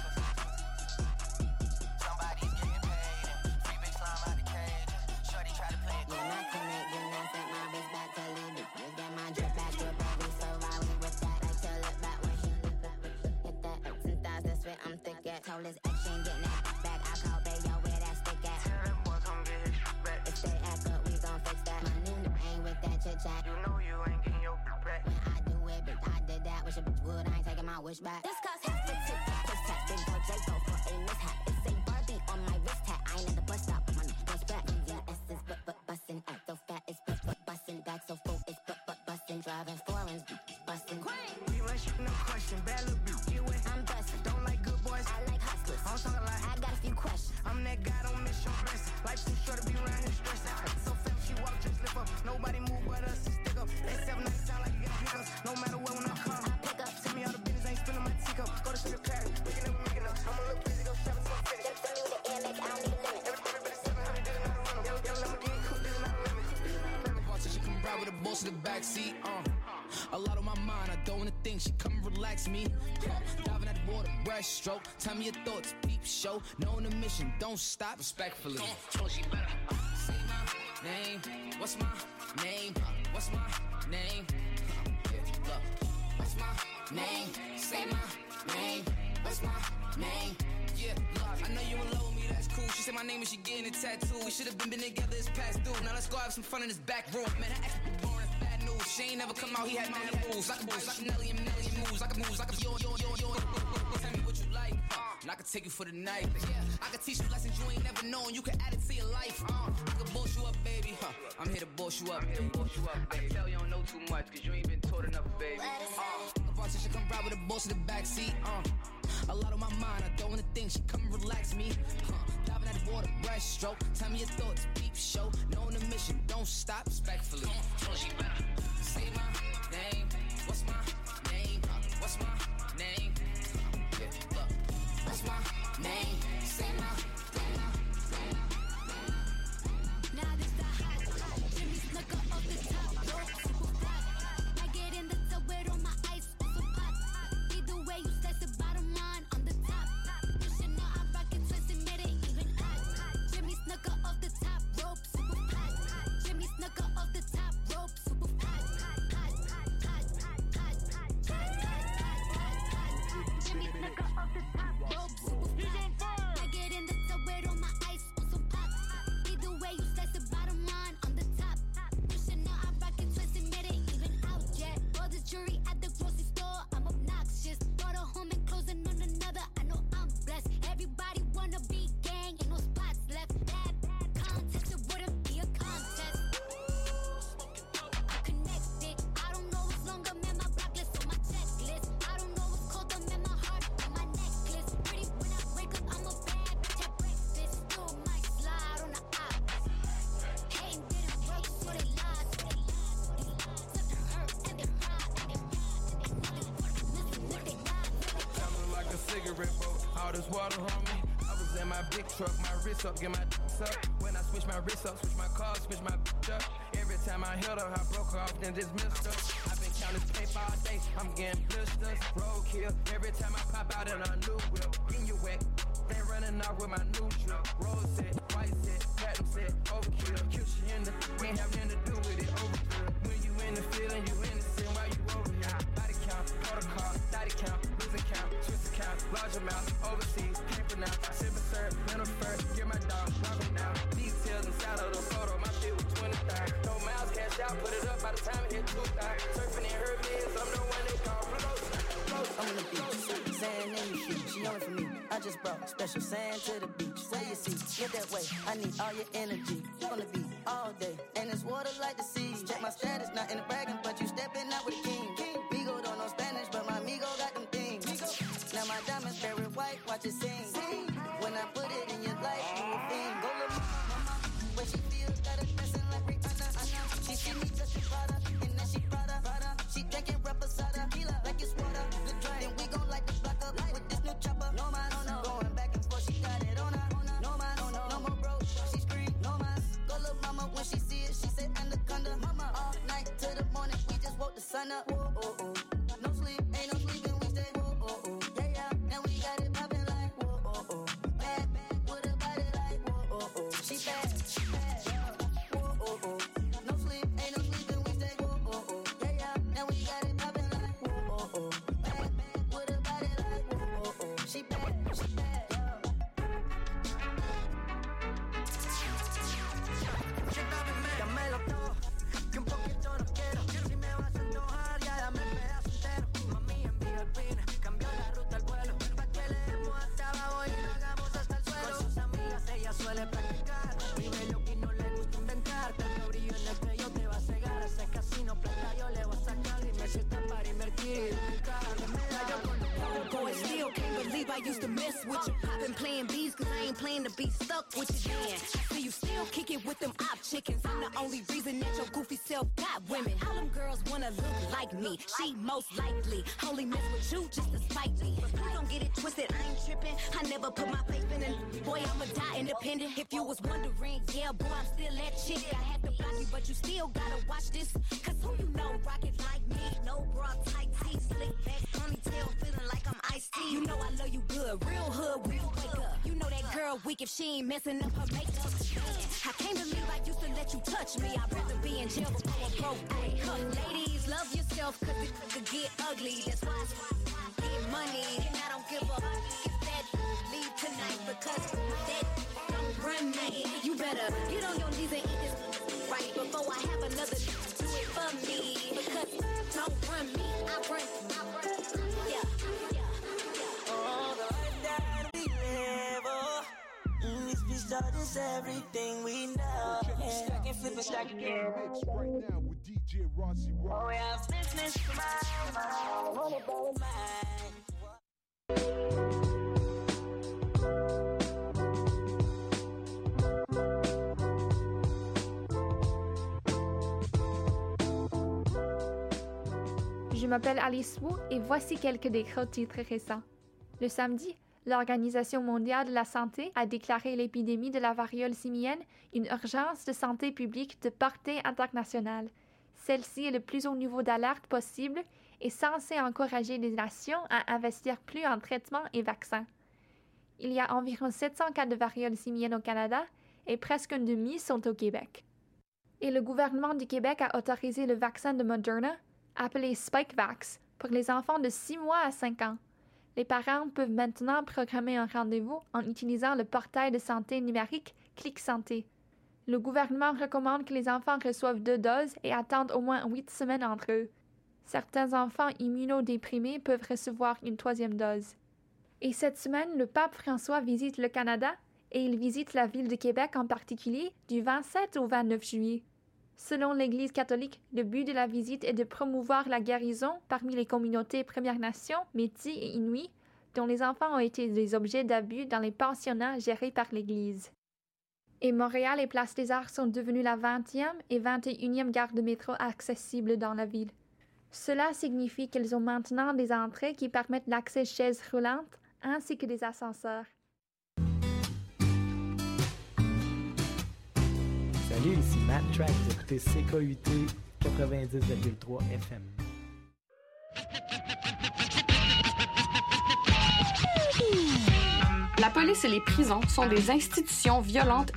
Somebody's getting paid. And free big slime out the cage. Shorty try to play it cool. You're not connected, now set my wrist back to leave it. You get my drip back, we so rowdy with that. I tell it back when she hit that. Ups and downs, that's where I'm thick at. Told his ex she ain't getting that back. I call Bayo where that stick at. Tell them boy come get his back. If they act up, we gon' fix that. My nigga ain't with that chit chat. You know you ain't getting your back. When I do it, bitch, I did that. Wish a bitch would, I ain't taking my wish back. This cause half the tip, push tap. Big boy Draco for a mishap. It's a Barbie on my wrist hat. I ain't at the bus stop. Money goes back. VS is but bustin'. Act so fat, it's but bustin'. Back so full, it's but bustin'. Driving foreigns, bustin'. We run shit, no question. Bad little bitch, get away. I'm bustin'. Don't like good boys. I like hustlers. I'm talking like I got a few questions. I'm that guy, don't miss your blessing. Life's too short to be around here stressing. So fast, she walk, just lift up. Nobody move but us, stick up. That 7 nights sound like you got pick us. No matter what, when I come, I pick up. tell me all the business, ain't spilling my teacup. Go to strip Paris, we can never make it up. I'm a little busy, go shopping, so I'm finished. Just send me with the AMX, I don't need a limit. Everybody 700, this is not a rental. Yellow Lamborghini coupe, this is not a limit. She come ride with the boss in the backseat. A lot on my mind, I don't wanna think. She come and relax me. Diving at the water, breaststroke. Tell me your thoughts, peep show. Knowing the mission, don't stop. Respectfully. She better say my name. What's my name? What's my name? Yeah, look. What's my name? Say my name. What's my name? Yeah, look. I know you in love with me, that's cool. She said my name and she getting a tattoo. We should've been together, it's past due. Now let's go have some fun in this back room. Man, that ex was born, that's bad news. She ain't never come out, he had mad moves. Like a Nelly and Nelly moves. Like a moves, like a yo. Tell me what you like, and I can take you for the night. Yeah, I can teach you lessons you ain't never known. You can add it to your life. I can boss you up, baby. I'm here to boss you up. I can tell you don't know too much, cause you ain't been taught enough, baby. The politician come ride with the boss in the backseat. A lot on my mind, I don't wanna think. She come and relax me. Diving at the water, breaststroke. Tell me your thoughts, peep show. Knowing the mission, don't stop. Respectfully. She better say my name. What's my name? What's my name? Yeah, look. What's my name? Say my name. Now this the hot Jimmy Snuka off the top rope, super hot. I get in the tub with all my ice, so hot. Either way, you slice the bottom line on the top. You should know I rock it, twist and made it even hot. Jimmy Snuka off the top rope, super hot. Jimmy Snuka off the top rope, super hot. Hot, hot, hot, hot, hot, hot, hot. Jimmy Snuka off the top rope, super hot. I get in the tub with all my ice, so hot. Either way, you slice the bottom line on the top. You should know I rock it, twist and made it even out yet. All this jewelry at the grocery store, I'm obnoxious. Bought a home and closing on another, I know I'm blessed. Everybody wanna be gang, ain't no spots left. That contest, it wouldn't be a contest. I'm connected, I don't know what's longer, man, my block list on my checklist. I don't know what's colder, man, my heart on my necklace. Pretty when I wake up, I'm a bad bitch at breakfast. Still might slide on the ops. Hating didn't work, so they lied. Something hurt and they cried. Coming like a cigarette, bro. All this water on me. I was in my big truck, my wrist up, get my up. When I switch my wrist up, switch my car, switch my up. Every time I held her, I broke her off, then just missed her. I've been counting paper all day, I'm getting blisters. Roadkill, every time I pop out in a new whip. In your wet, they running off with my new truck. Rose set, white set, platinum set, overkill. Cute she in the, ain't have nothing to do with it, overkill. When you in the feeling, you innocent, why you over here? Body count, protocol, body count, losing count, twist account, large amount, overseas, paper now, silver syrup, mental first, get my dog, log him down. Details inside of the photo, my shit was 20,000. No miles cash out, put it up by the time it hit 2,000. Surfing in her beds, I'm the one they call float. I'm on the beach, sand in the sheet. She on for me. I just brought special sand to the beach. Where you see, get that way. I need all your energy. On the beat all day, and it's water like the sea. Check my status, not in the bragging, but you stepping out with a king. Migo don't know Spanish, but my Migo got them things. Now my diamonds very white, watch it sing. When I put it in your life, you will feel She bad, whoa, oh, oh. No sleep, ain't no sleeping, we stay, whoa, oh, oh. Yeah, yeah, and we got it poppin' like, whoa, oh, oh. Bad, with a body like, whoa, oh, oh. She bad, she bad. Dámelo todo, que un poquito no quiero. Si me vas a antojar, ya dame el pedazo entero. Mami, envía el pin, cambió la ruta al vuelo. Pa' que le demos hasta abajo y lo hagamos hasta el suelo. Con sus amigas ella suele practicar. Y ve lo que no le gusta inventar. Tanto brillo en el cuello te va a cegar. Ese casino plata yo le voy a sacar. Dime si está para invertir. Boy, still can't believe I used to mess with you. I've been playing B's cause I ain't playing to be stuck with you then. I see you still kick it with them op chickens. I'm the only reason that your goofy self got women. All them girls wanna look like me. She most likely only mess with you just to spite me. But please don't get it twisted, I ain't tripping. I never put my faith in it. Boy, I'ma die independent. If you was wondering, yeah, boy, I'm still that chick. I had to block you, but you still gotta watch this. Cause who you know rocket like me? No bra, tight tee, slick back, ponytail, feeling like I'm Ice-T. You know I love you good, real hood when you wake up. You know that girl weak if she ain't messing up her makeup. I can't believe I used to let you touch me. I'd rather be in jail before a broke day. Ladies, love yourself cause it could get ugly. That's why I get money and I don't give up. If that leave tonight because that don't run me. You better get on your knees and eat this right before I have another do it for me. Because don't run me, I run. Yeah. Oh, the life that we live, this bitch taught us everything we know. Stack and flip and stack again. Right now with DJ Rossi Ross. Oh, yeah, business to mine, what about mine? Je m'appelle Alice Wu et voici quelques des gros titres récents. Le samedi, l'Organisation mondiale de la santé a déclaré l'épidémie de la variole simienne une urgence de santé publique de portée internationale. Celle-ci est le plus haut niveau d'alerte possible et censée encourager les nations à investir plus en traitements et vaccins. Il y a environ 700 cas de variole simienne au Canada et presque un demi sont au Québec. Et le gouvernement du Québec a autorisé le vaccin de Moderna, appelé Spikevax, pour les enfants de 6 mois à 5 ans. Les parents peuvent maintenant programmer un rendez-vous en utilisant le portail de santé numérique Clic Santé. Le gouvernement recommande que les enfants reçoivent 2 doses et attendent au moins 8 semaines entre eux. Certains enfants immunodéprimés peuvent recevoir une 3e dose. Et cette semaine, le pape François visite le Canada et il visite la ville de Québec en particulier du 27 au 29 juillet. Selon l'Église catholique, le but de la visite est de promouvoir la guérison parmi les communautés Premières Nations, Métis et Inuits, dont les enfants ont été des objets d'abus dans les pensionnats gérés par l'Église. Et Montréal et Place des Arts sont devenus la 20e et 21e gare de métro accessible dans la ville. Cela signifie qu'elles ont maintenant des entrées qui permettent l'accès chaises roulantes ainsi que des ascenseurs. Salut, ici Matt Track, vous écoutez CKUT 90,3 FM. La police et les prisons sont des institutions violentes